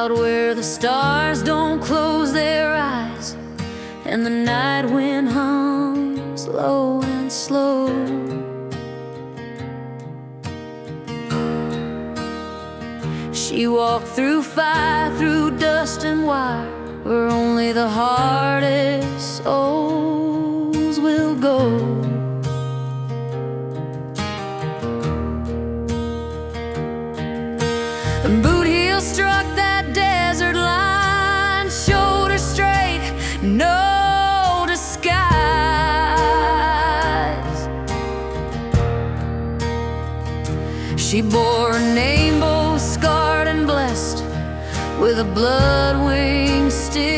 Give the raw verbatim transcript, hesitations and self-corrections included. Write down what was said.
out where the stars don't close their eyes, and the night wind hums low and slow. She walked through fire, through dust and wire, where only the hardest souls will go. Boot heel struck that desert line, shoulder straight, no disguise. She bore a name both scarred and blessed, with a blood wing